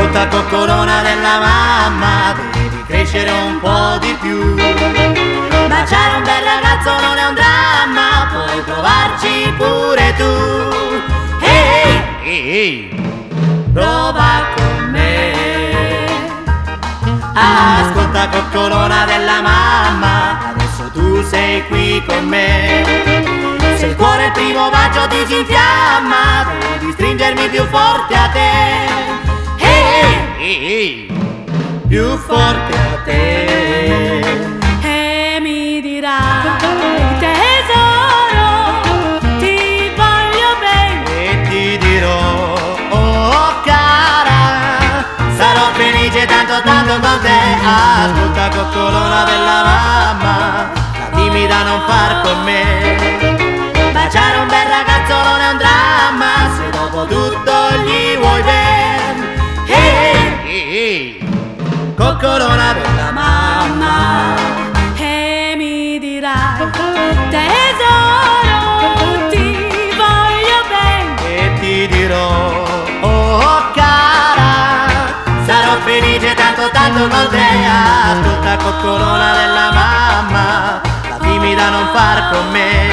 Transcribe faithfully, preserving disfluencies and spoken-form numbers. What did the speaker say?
Ascolta coccolona della mamma, devi crescere un po' di più. Baciare un bel ragazzo non è un dramma, puoi provarci pure tu. Ehi, ehi, ehi, prova con me. Ascolta coccolona della mamma, adesso tu sei qui con me. Se il cuore il primo bacio ti si infiamma, devi stringermi più forte a te. Ehi, ehi, ehi, più forte a te. E mi dirai, tesoro, ti voglio bene. E ti dirò, oh cara, sarò felice tanto tanto con te. Ascolta coccolona della mamma, la timida non far con me. Baciare un bel ragazzo non è un dramma, se dopo tutto gli vuoi bene. Ehi, ehi, ehi, coccolona della mamma. E mi dirai, tesoro, ti voglio bene. E ti dirò, oh cara, sarò felice tanto tanto con te. Ascolta coccolona della mamma, la timida non far con me.